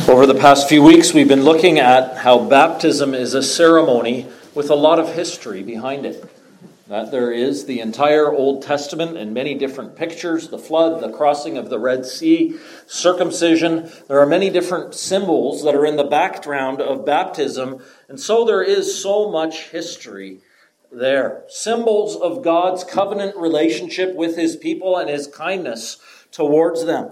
Over the past few weeks, we've been looking at how baptism is a ceremony with a lot of history behind it. That there is the entire Old Testament in many different pictures, the flood, the crossing of the Red Sea, circumcision. There are many different symbols that are in the background of baptism, and so there is so much history there. Symbols of God's covenant relationship with his people and his kindness towards them.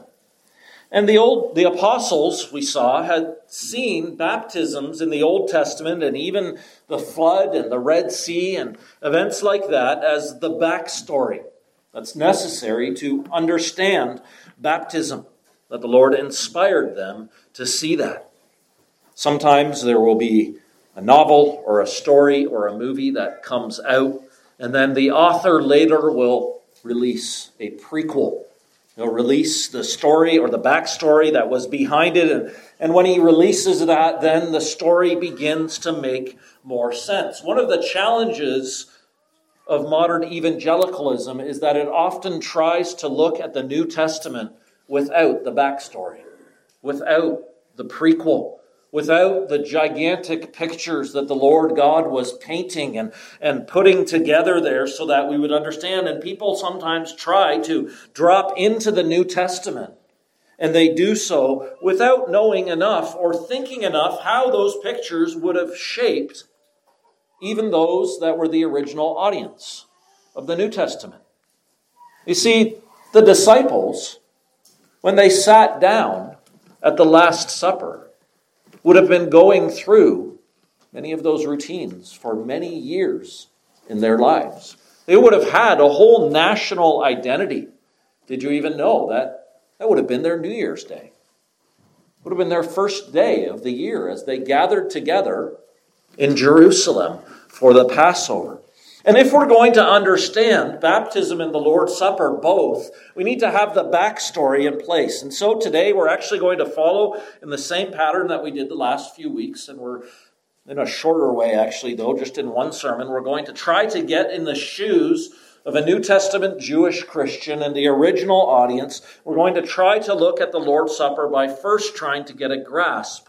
And the apostles, we saw, had seen baptisms in the Old Testament and even the flood and the Red Sea and events like that as the backstory that's necessary to understand baptism, that the Lord inspired them to see that. Sometimes there will be a novel or a story or a movie that comes out, and then the author later will release a prequel. He'll release the story or the backstory that was behind it. And when he releases that, then the story begins to make more sense. One of the challenges of modern evangelicalism is that it often tries to look at the New Testament without the backstory, without the prequel, without the gigantic pictures that the Lord God was painting and putting together there so that we would understand. And people sometimes try to drop into the New Testament, and they do so without knowing enough or thinking enough how those pictures would have shaped even those that were the original audience of the New Testament. You see, the disciples, when they sat down at the Last Supper, would have been going through many of those routines for many years in their lives. They would have had a whole national identity. Did you even know that would have been their New Year's Day? Would have been their first day of the year as they gathered together in Jerusalem for the Passover. And if we're going to understand baptism and the Lord's Supper both, we need to have the backstory in place. And so today we're actually going to follow in the same pattern that we did the last few weeks. And we're in a shorter way, actually, though, just in one sermon. We're going to try to get in the shoes of a New Testament Jewish Christian and the original audience. We're going to try to look at the Lord's Supper by first trying to get a grasp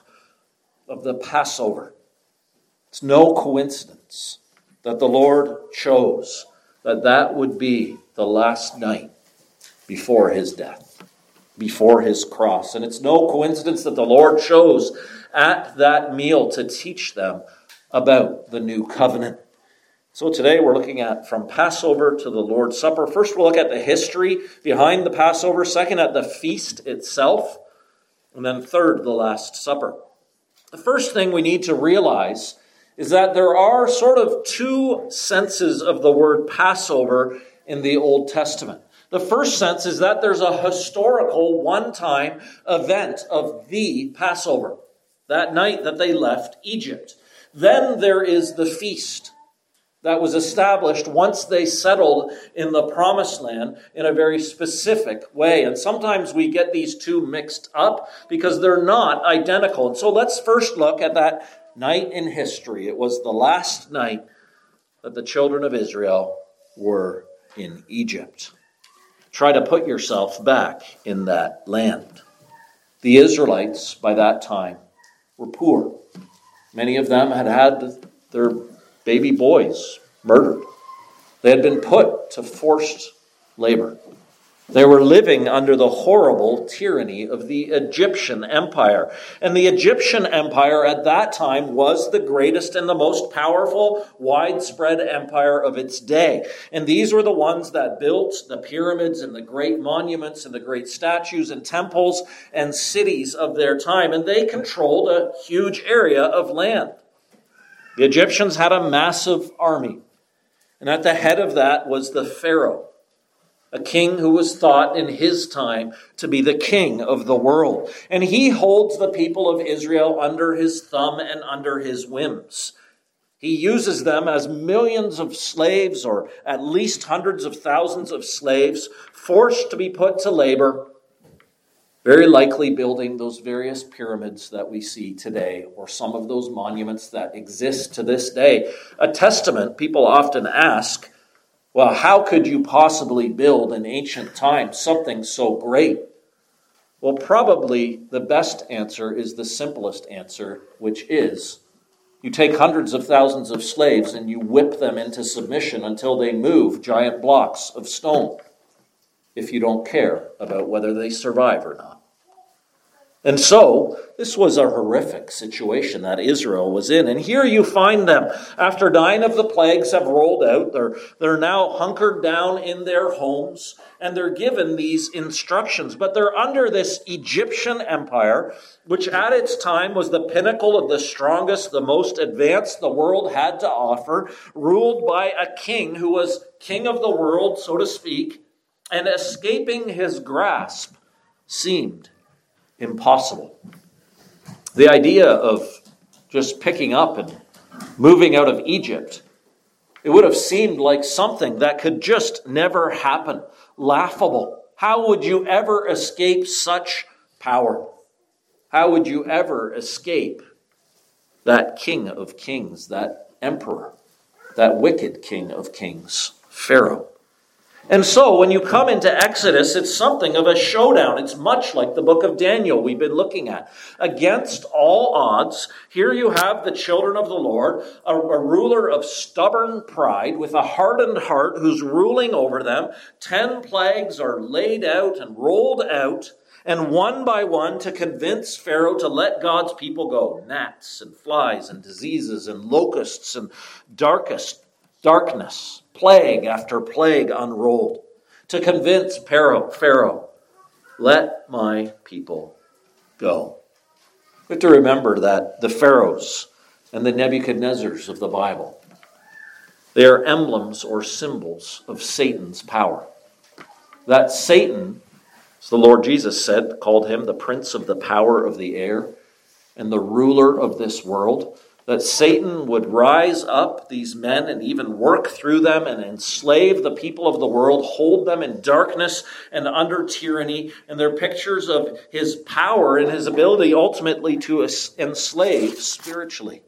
of the Passover. It's no coincidence that the Lord chose that would be the last night before his death, before his cross. And it's no coincidence that the Lord chose at that meal to teach them about the new covenant. So today we're looking at from Passover to the Lord's Supper. First, we'll look at the history behind the Passover. Second, at the feast itself. And then third, the Last Supper. The first thing we need to realize is that there are sort of two senses of the word Passover in the Old Testament. The first sense is that there's a historical one-time event of the Passover, that night that they left Egypt. Then there is the feast that was established once they settled in the Promised Land in a very specific way. And sometimes we get these two mixed up because they're not identical. And so let's first look at that night in history. It was the last night that the children of Israel were in Egypt. Try to put yourself back in that land. The Israelites, by that time, were poor. Many of them had had their baby boys murdered. They had been put to forced labor. They were living under the horrible tyranny of the Egyptian Empire. And the Egyptian Empire at that time was the greatest and the most powerful, widespread empire of its day. And these were the ones that built the pyramids and the great monuments and the great statues and temples and cities of their time. And they controlled a huge area of land. The Egyptians had a massive army. And at the head of that was the Pharaoh, a king who was thought in his time to be the king of the world. And he holds the people of Israel under his thumb and under his whims. He uses them as millions of slaves, or at least hundreds of thousands of slaves, forced to be put to labor, very likely building those various pyramids that we see today, or some of those monuments that exist to this day. A testament, people often ask, well, how could you possibly build in ancient times something so great? Well, probably the best answer is the simplest answer, which is you take hundreds of thousands of slaves and you whip them into submission until they move giant blocks of stone, if you don't care about whether they survive or not. And so, this was a horrific situation that Israel was in. And here you find them, after 9 of the plagues have rolled out, they're now hunkered down in their homes, and they're given these instructions. But they're under this Egyptian empire, which at its time was the pinnacle of the strongest, the most advanced the world had to offer, ruled by a king who was king of the world, so to speak, and escaping his grasp seemed impossible. The idea of just picking up and moving out of Egypt, it would have seemed like something that could just never happen. Laughable. How would you ever escape such power? How would you ever escape that King of Kings, that emperor, that wicked King of Kings, Pharaoh? And so when you come into Exodus, it's something of a showdown. It's much like the book of Daniel we've been looking at. Against all odds, here you have the children of the Lord, a ruler of stubborn pride with a hardened heart who's ruling over them. 10 plagues are laid out and rolled out, and one by one to convince Pharaoh to let God's people go. Gnats and flies and diseases and locusts and darkness. Plague after plague unrolled to convince Pharaoh, let my people go. We have to remember that the Pharaohs and the Nebuchadnezzars of the Bible, they are emblems or symbols of Satan's power. That Satan, as the Lord Jesus said, called him the prince of the power of the air and the ruler of this world, that Satan would rise up these men and even work through them and enslave the people of the world, hold them in darkness and under tyranny. And they're pictures of his power and his ability ultimately to enslave spiritually.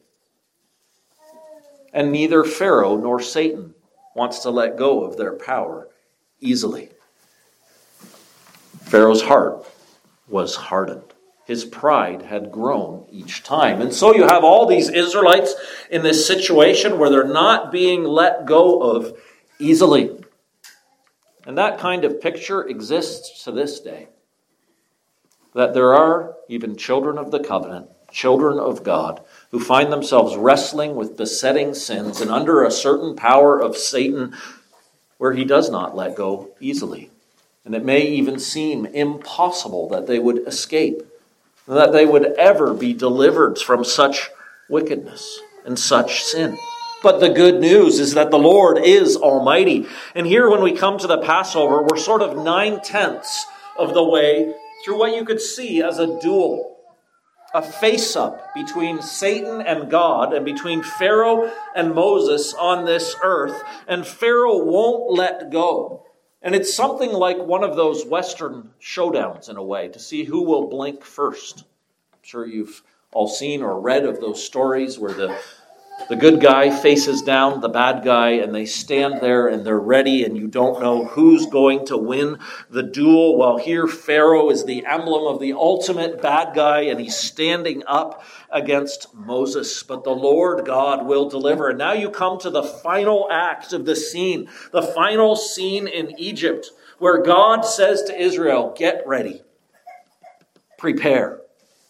And neither Pharaoh nor Satan wants to let go of their power easily. Pharaoh's heart was hardened. His pride had grown each time. And so you have all these Israelites in this situation where they're not being let go of easily. And that kind of picture exists to this day. That there are even children of the covenant, children of God, who find themselves wrestling with besetting sins and under a certain power of Satan where he does not let go easily. And it may even seem impossible that they would escape, that they would ever be delivered from such wickedness and such sin. But the good news is that the Lord is almighty. And here when we come to the Passover, we're sort of 9/10 of the way through what you could see as a duel. A face-up between Satan and God and between Pharaoh and Moses on this earth. And Pharaoh won't let go. And it's something like one of those Western showdowns in a way, to see who will blink first. I'm sure you've all seen or read of those stories where the good guy faces down the bad guy and they stand there and they're ready and you don't know who's going to win the duel. Well, here Pharaoh is the emblem of the ultimate bad guy and he's standing up against Moses. But the Lord God will deliver. And now you come to the final act of the scene, the final scene in Egypt, where God says to Israel, get ready, prepare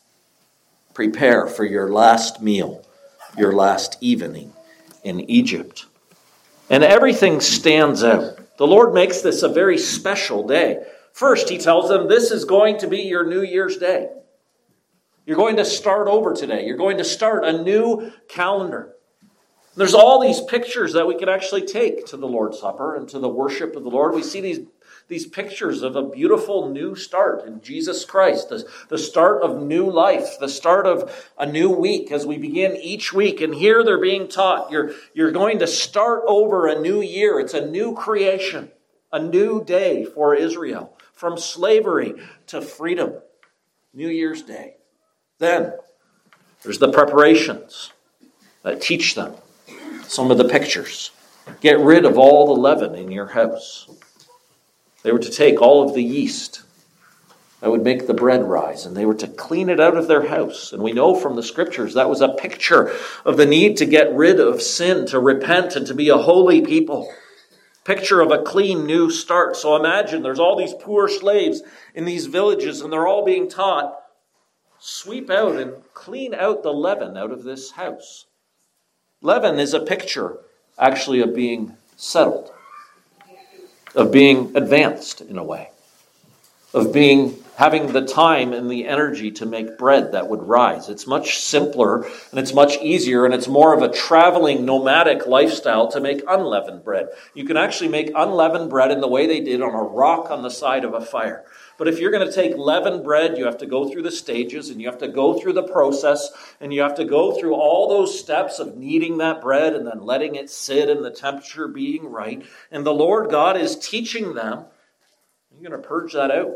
for your last meal, your last evening in Egypt. And everything stands out. The Lord makes this a very special day. First, he tells them this is going to be your New Year's Day. You're going to start over today. You're going to start a new calendar. There's all these pictures that we could actually take to the Lord's Supper and to the worship of the Lord. We see these pictures of a beautiful new start in Jesus Christ, the start of new life, the start of a new week as we begin each week. And here they're being taught, you're going to start over a new year. It's a new creation, a new day for Israel, from slavery to freedom. New Year's Day. Then there's the preparations that teach them some of the pictures. Get rid of all the leaven in your house. They were to take all of the yeast that would make the bread rise, and they were to clean it out of their house. And we know from the scriptures that was a picture of the need to get rid of sin, to repent, and to be a holy people. Picture of a clean new start. So imagine there's all these poor slaves in these villages, and they're all being taught, sweep out and clean out the leaven out of this house. Leaven is a picture, actually, of being settled, of being advanced in a way, of having the time and the energy to make bread that would rise. It's much simpler and it's much easier, and it's more of a traveling nomadic lifestyle to make unleavened bread. You can actually make unleavened bread in the way they did on a rock on the side of a fire. But if you're going to take leavened bread, you have to go through the stages, and you have to go through the process, and you have to go through all those steps of kneading that bread and then letting it sit and the temperature being right. And the Lord God is teaching them, you're going to purge that out.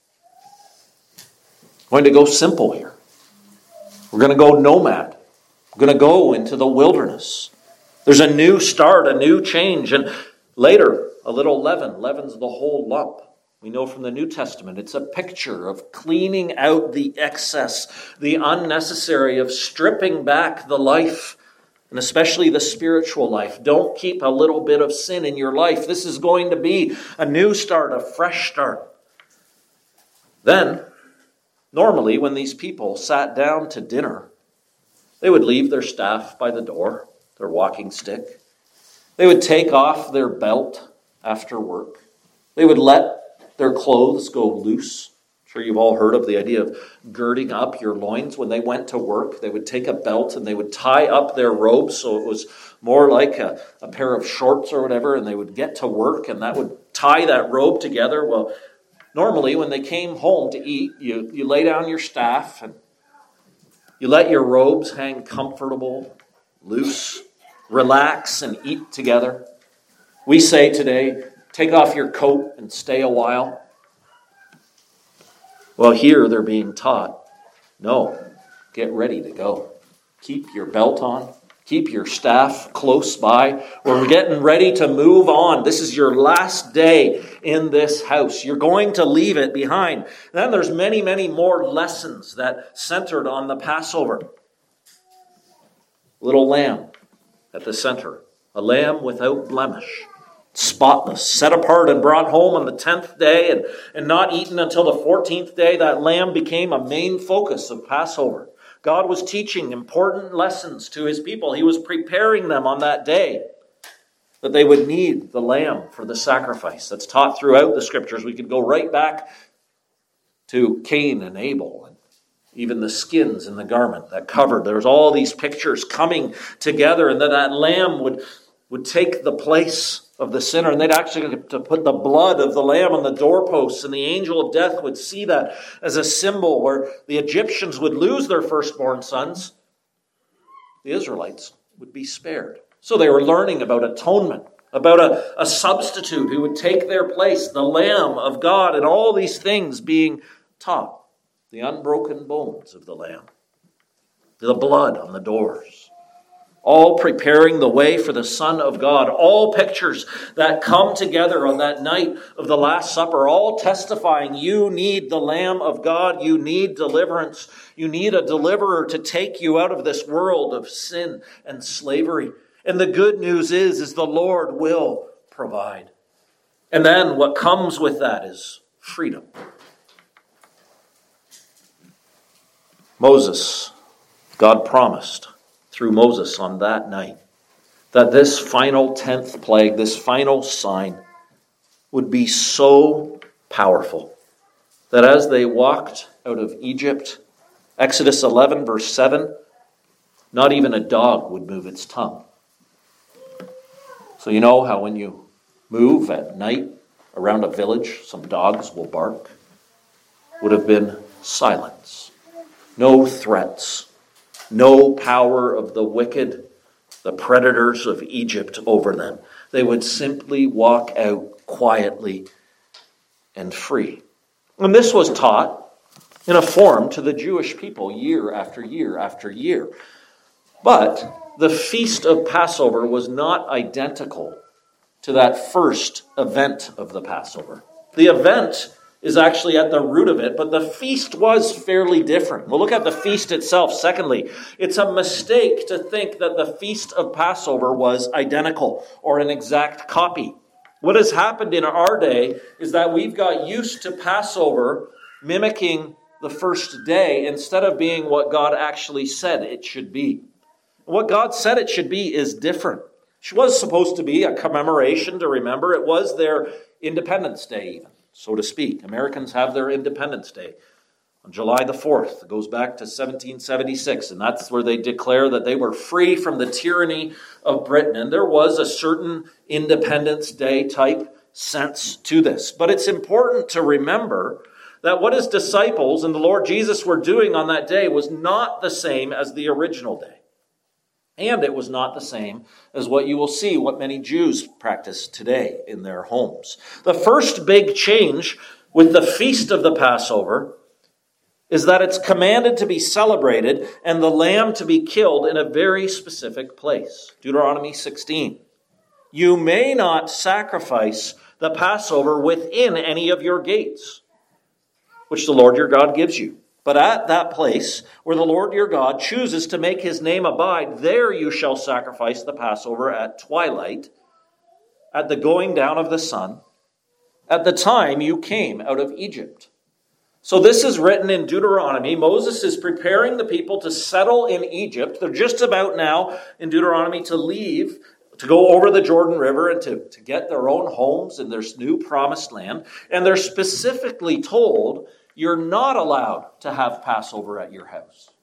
We're going to go simple here. We're going to go nomad. We're going to go into the wilderness. There's a new start, a new change. And later, a little leaven leavens the whole lump. We know from the New Testament, it's a picture of cleaning out the excess, the unnecessary, of stripping back the life, and especially the spiritual life. Don't keep a little bit of sin in your life. This is going to be a new start, a fresh start. Then, normally, when these people sat down to dinner, they would leave their staff by the door, their walking stick. They would take off their belt after work. They would let their clothes go loose. I'm sure you've all heard of the idea of girding up your loins. When they went to work, they would take a belt and they would tie up their robes so it was more like a pair of shorts or whatever, and they would get to work and that would tie that robe together. Well, normally, when they came home to eat, you lay down your staff and you let your robes hang comfortable, loose, relax, and eat together. We say today, take off your coat and stay a while. Well, here they're being taught, no, get ready to go. Keep your belt on. Keep your staff close by. We're getting ready to move on. This is your last day in this house. You're going to leave it behind. Then there's many, many more lessons that centered on the Passover. Little lamb at the center. A lamb without blemish. Spotless. Set apart and brought home on the 10th day and not eaten until the 14th day. That lamb became a main focus of Passover. God was teaching important lessons to his people. He was preparing them on that day that they would need the lamb for the sacrifice. That's taught throughout the scriptures. We could go right back to Cain and Abel, and even the skins in the garment that covered. There's all these pictures coming together, and that lamb would take the place of the sinner, and they'd actually have to put the blood of the lamb on the doorposts, and the angel of death would see that as a symbol where the Egyptians would lose their firstborn sons. The Israelites would be spared. So they were learning about atonement, about a substitute who would take their place, the Lamb of God, and all these things being taught. The unbroken bones of the Lamb, the blood on the doors. All preparing the way for the Son of God. All pictures that come together on that night of the Last Supper. All testifying you need the Lamb of God. You need deliverance. You need a deliverer to take you out of this world of sin and slavery. And the good news is the Lord will provide. And then what comes with that is freedom. Moses, God promised through Moses on that night that this final 10th plague, this final sign, would be so powerful that as they walked out of Egypt, Exodus 11 verse 7, not even a dog would move its tongue. So you know how when you move at night around a village, some dogs will bark? Would have been silence. No threats. No power of the wicked, the predators of Egypt over them. They would simply walk out quietly and free. And this was taught in a form to the Jewish people year after year after year. But the feast of Passover was not identical to that first event of the Passover. The event is actually at the root of it, but the feast was fairly different. We'll look at the feast itself. Secondly, it's a mistake to think that the feast of Passover was identical or an exact copy. What has happened in our day is that we've got used to Passover mimicking the first day instead of being what God actually said it should be. What God said it should be is different. It was supposed to be a commemoration to remember. It was their Independence Day even, so to speak. Americans have their Independence Day on July the 4th. It goes back to 1776, and that's where they declare that they were free from the tyranny of Britain. And there was a certain Independence Day type sense to this. But it's important to remember that what his disciples and the Lord Jesus were doing on that day was not the same as the original day. And it was not the same as what you will see what many Jews practice today in their homes. The first big change with the feast of the Passover is that it's commanded to be celebrated and the lamb to be killed in a very specific place. Deuteronomy 16. You may not sacrifice the Passover within any of your gates, which the Lord your God gives you. But at that place where the Lord your God chooses to make his name abide, there you shall sacrifice the Passover at twilight, at the going down of the sun, at the time you came out of Egypt. So this is written in Deuteronomy. Moses is preparing the people to settle in Egypt. They're just about now in Deuteronomy to leave, to go over the Jordan River and to get their own homes in their new promised land. And they're specifically told, you're not allowed to have Passover at your house.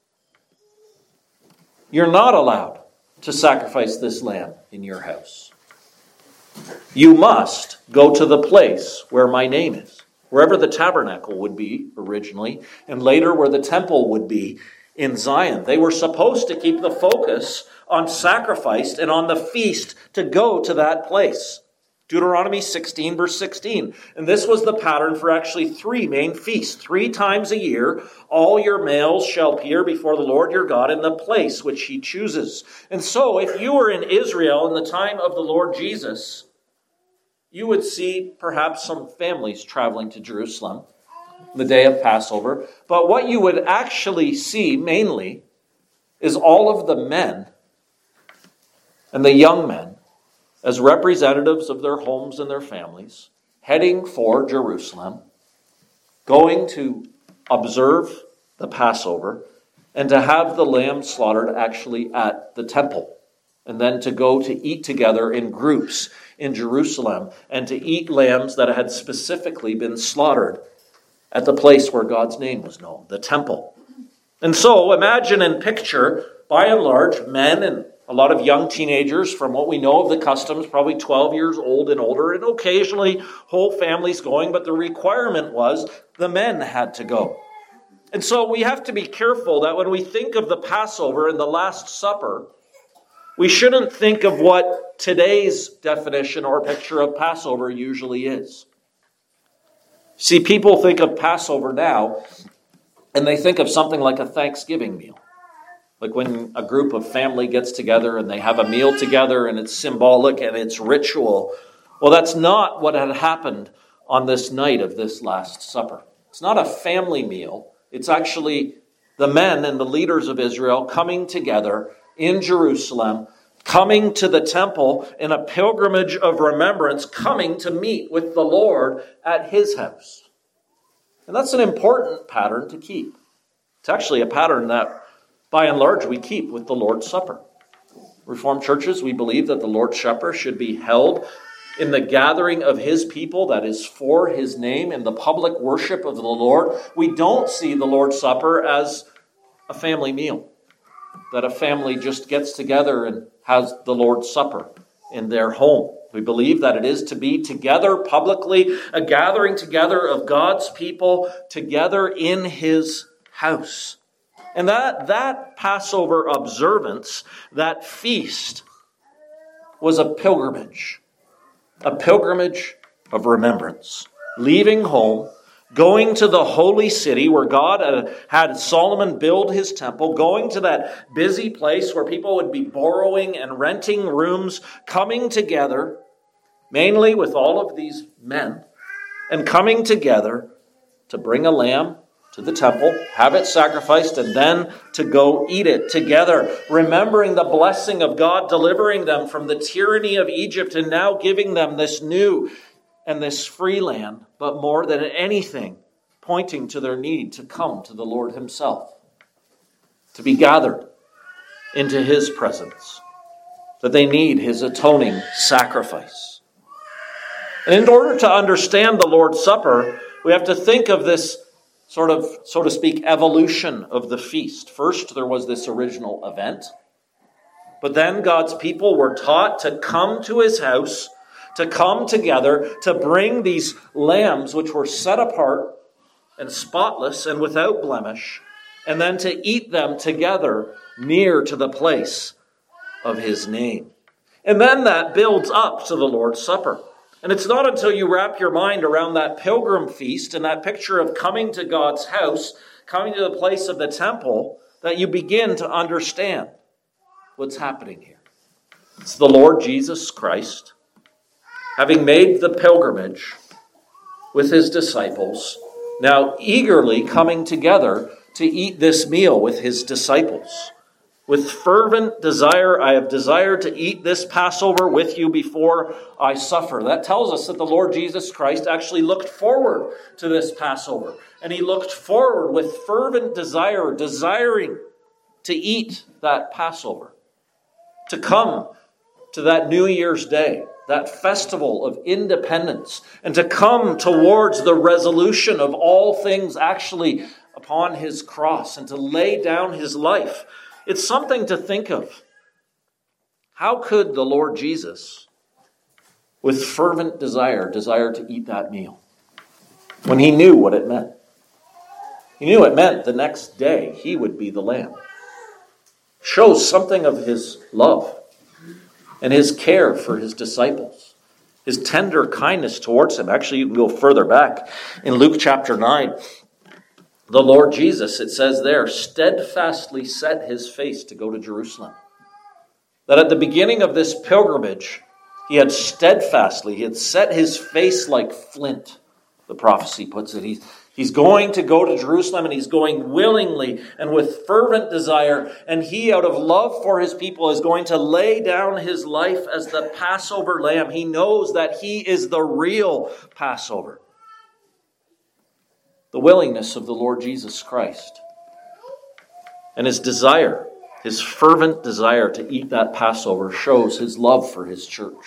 You're not allowed to sacrifice this lamb in your house. You must go to the place where my name is, wherever the tabernacle would be originally, and later where the temple would be in Zion. They were supposed to keep the focus on sacrifice and on the feast to go to that place. Deuteronomy 16, verse 16. And this was the pattern for actually 3 main feasts. 3 times a year, all your males shall appear before the Lord your God in the place which he chooses. And so, if you were in Israel in the time of the Lord Jesus, you would see perhaps some families traveling to Jerusalem the day of Passover. But what you would actually see mainly is all of the men and the young men as representatives of their homes and their families, heading for Jerusalem, going to observe the Passover, and to have the lamb slaughtered actually at the temple, and then to go to eat together in groups in Jerusalem, and to eat lambs that had specifically been slaughtered at the place where God's name was known, the temple. And so imagine and picture, by and large, men and a lot of young teenagers, from what we know of the customs, probably 12 years old and older, and occasionally whole families going, but the requirement was the men had to go. And so we have to be careful that when we think of the Passover and the Last Supper, we shouldn't think of what today's definition or picture of Passover usually is. See, people think of Passover now, and they think of something like a Thanksgiving meal. Like when a group of family gets together and they have a meal together and it's symbolic and it's ritual. Well, that's not what had happened on this night of this Last Supper. It's not a family meal. It's actually the men and the leaders of Israel coming together in Jerusalem, coming to the temple in a pilgrimage of remembrance, coming to meet with the Lord at his house. And that's an important pattern to keep. It's actually a pattern that by and large, we keep with the Lord's Supper. Reformed churches, we believe that the Lord's Supper should be held in the gathering of his people, that is for his name, in the public worship of the Lord. We don't see the Lord's Supper as a family meal, that a family just gets together and has the Lord's Supper in their home. We believe that it is to be together publicly, a gathering together of God's people together in his house. And that Passover observance, that feast, was a pilgrimage of remembrance. Leaving home, going to the holy city where God had Solomon build his temple, going to that busy place where people would be borrowing and renting rooms, coming together, mainly with all of these men, and coming together to bring a lamb to the temple, have it sacrificed, and then to go eat it together, remembering the blessing of God, delivering them from the tyranny of Egypt, and now giving them this new and this free land, but more than anything, pointing to their need to come to the Lord himself, to be gathered into his presence, that they need his atoning sacrifice. And in order to understand the Lord's Supper, we have to think of this sort of, so to speak, evolution of the feast. First, there was this original event, but then God's people were taught to come to his house, to come together, to bring these lambs which were set apart and spotless and without blemish, and then to eat them together near to the place of his name. And then that builds up to the Lord's Supper. And it's not until you wrap your mind around that pilgrim feast and that picture of coming to God's house, coming to the place of the temple, that you begin to understand what's happening here. It's the Lord Jesus Christ, having made the pilgrimage with his disciples, now eagerly coming together to eat this meal with his disciples. With fervent desire, I have desired to eat this Passover with you before I suffer. That tells us that the Lord Jesus Christ actually looked forward to this Passover. And he looked forward with fervent desire, desiring to eat that Passover. To come to that New Year's Day, that festival of independence, and to come towards the resolution of all things actually upon his cross, and to lay down his life. It's something to think of. How could the Lord Jesus, with fervent desire to eat that meal when he knew what it meant? He knew it meant the next day he would be the lamb. Shows something of his love and his care for his disciples, his tender kindness towards him. Actually, you can go further back in Luke chapter 9. The Lord Jesus, it says there, steadfastly set his face to go to Jerusalem. That at the beginning of this pilgrimage, he had set his face like flint, the prophecy puts it. He's going to go to Jerusalem, and he's going willingly and with fervent desire. And he, out of love for his people, is going to lay down his life as the Passover lamb. He knows that he is the real Passover. The willingness of the Lord Jesus Christ and his desire, his fervent desire to eat that Passover, shows his love for his church.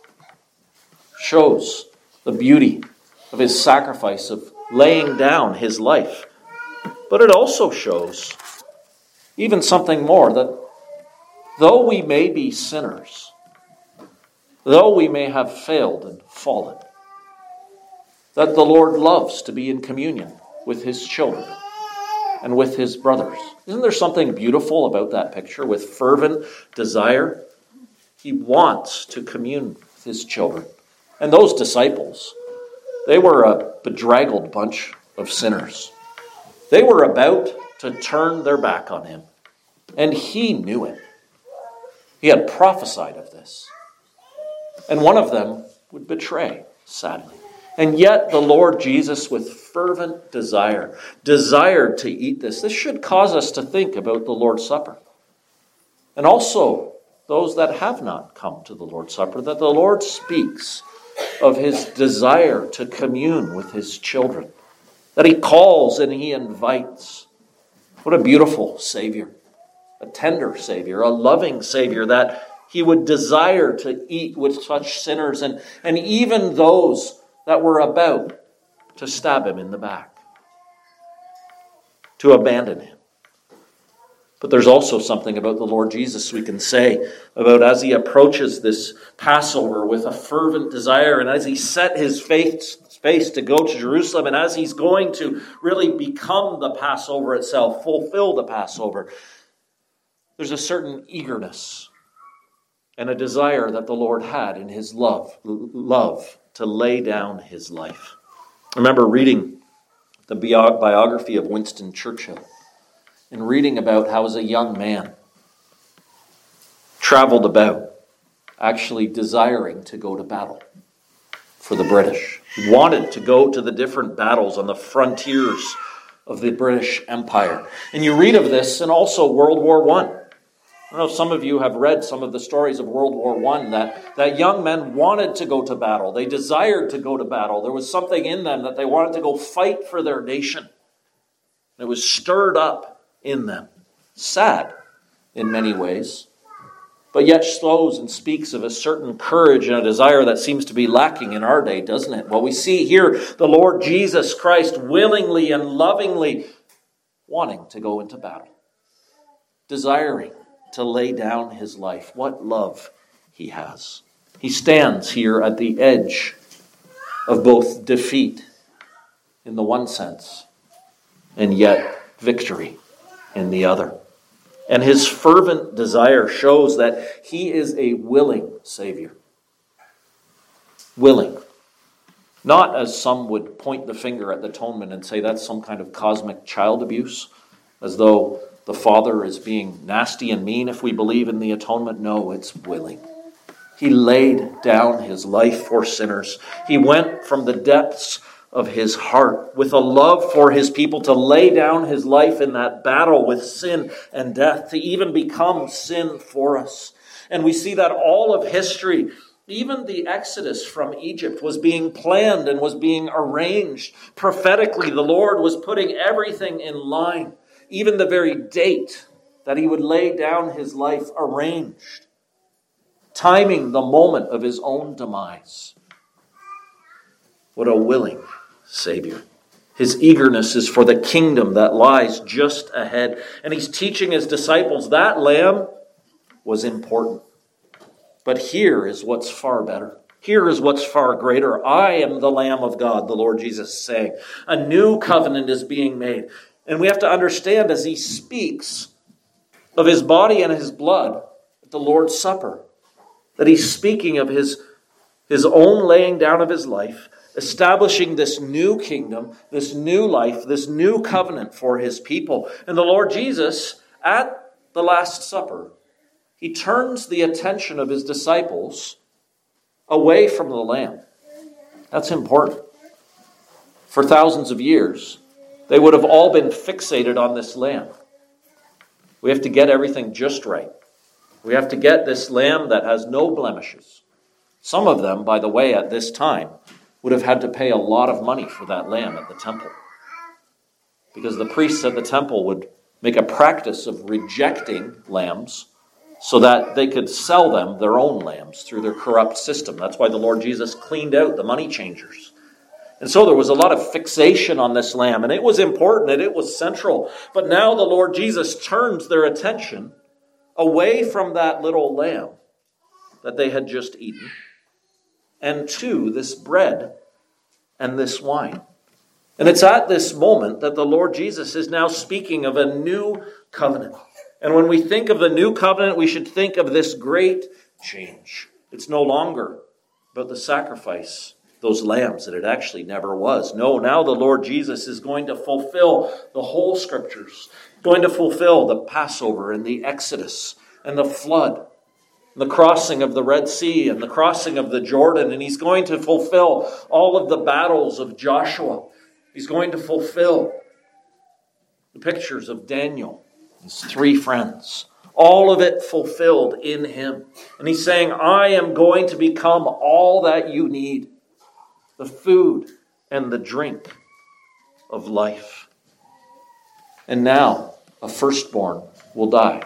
Shows the beauty of his sacrifice of laying down his life. But it also shows even something more, that though we may be sinners, though we may have failed and fallen, that the Lord loves to be in communion with his children and with his brothers. Isn't there something beautiful about that picture? With fervent desire, he wants to commune with his children. And those disciples, they were a bedraggled bunch of sinners. They were about to turn their back on him. And he knew it. He had prophesied of this. And one of them would betray, sadly. And yet the Lord Jesus, with fervent desire, desired to eat this. This should cause us to think about the Lord's Supper. And also those that have not come to the Lord's Supper, that the Lord speaks of his desire to commune with his children. That he calls and he invites. What a beautiful Savior. A tender Savior, a loving Savior, that he would desire to eat with such sinners and even those that were about to stab him in the back, to abandon him. But there's also something about the Lord Jesus we can say about as he approaches this Passover with a fervent desire, and as he set his face to go to Jerusalem, and as he's going to really become the Passover itself, fulfill the Passover, there's a certain eagerness and a desire that the Lord had in his love to lay down his life. I remember reading the biography of Winston Churchill and reading about how as a young man traveled about actually desiring to go to battle, for the British. He wanted to go to the different battles on the frontiers of the British Empire. And you read of this in also World War I. I don't know if some of you have read some of the stories of World War I, that young men wanted to go to battle. They desired to go to battle. There was something in them that they wanted to go fight for their nation. It was stirred up in them. Sad in many ways, but yet shows and speaks of a certain courage and a desire that seems to be lacking in our day, doesn't it? Well, we see here the Lord Jesus Christ willingly and lovingly wanting to go into battle, desiring to lay down his life. What love he has. He stands here at the edge of both defeat in the one sense and yet victory in the other. And his fervent desire shows that he is a willing Savior. Willing. Not as some would point the finger at the atonement and say that's some kind of cosmic child abuse, as though the Father is being nasty and mean if we believe in the atonement. No, it's willing. He laid down his life for sinners. He went from the depths of his heart with a love for his people to lay down his life in that battle with sin and death, to even become sin for us. And we see that all of history, even the Exodus from Egypt, was being planned and was being arranged. Prophetically, the Lord was putting everything in line. Even the very date that he would lay down his life arranged, timing the moment of his own demise. What a willing Savior. His eagerness is for the kingdom that lies just ahead. And he's teaching his disciples that lamb was important. But here is what's far better. Here is what's far greater. I am the Lamb of God, the Lord Jesus is saying. A new covenant is being made. And we have to understand as he speaks of his body and his blood at the Lord's Supper, that he's speaking of his own laying down of his life, establishing this new kingdom, this new life, this new covenant for his people. And the Lord Jesus, at the Last Supper, he turns the attention of his disciples away from the Lamb. That's important. For thousands of years, they would have all been fixated on this lamb. We have to get everything just right. We have to get this lamb that has no blemishes. Some of them, by the way, at this time, would have had to pay a lot of money for that lamb at the temple. Because the priests at the temple would make a practice of rejecting lambs so that they could sell them their own lambs through their corrupt system. That's why the Lord Jesus cleaned out the money changers. And so there was a lot of fixation on this lamb, and it was important and it was central. But now the Lord Jesus turns their attention away from that little lamb that they had just eaten and to this bread and this wine. And it's at this moment that the Lord Jesus is now speaking of a new covenant. And when we think of the new covenant, we should think of this great change. It's no longer about the sacrifice, those lambs, that it actually never was. No, now the Lord Jesus is going to fulfill the whole scriptures, going to fulfill the Passover and the Exodus and the flood, the crossing of the Red Sea and the crossing of the Jordan. And he's going to fulfill all of the battles of Joshua. He's going to fulfill the pictures of Daniel, his three friends. All of it fulfilled in him. And he's saying, I am going to become all that you need. The food and the drink of life. And now a firstborn will die.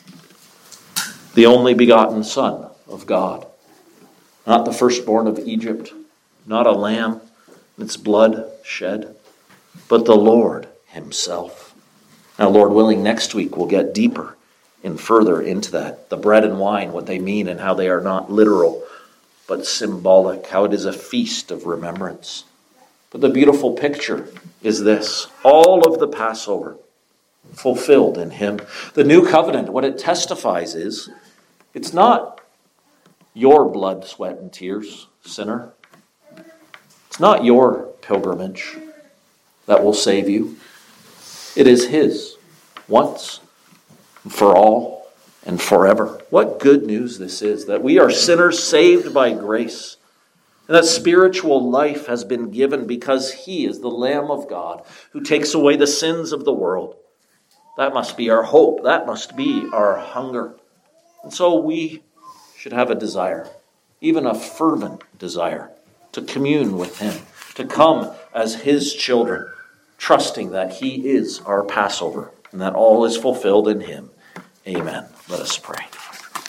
The only begotten Son of God. Not the firstborn of Egypt. Not a lamb, its blood shed. But the Lord himself. Now, Lord willing, next week we'll get deeper and further into that. The bread and wine, what they mean and how they are not literal, but symbolic, how it is a feast of remembrance. But the beautiful picture is this. All of the Passover fulfilled in him. The new covenant, what it testifies is, it's not your blood, sweat, and tears, sinner. It's not your pilgrimage that will save you. It is his, once, for all, and forever. What good news this is, that we are sinners saved by grace. And that spiritual life has been given because he is the Lamb of God who takes away the sins of the world. That must be our hope. That must be our hunger. And so we should have a desire, even a fervent desire, to commune with him, to come as his children, trusting that he is our Passover and that all is fulfilled in him. Amen. Let us pray.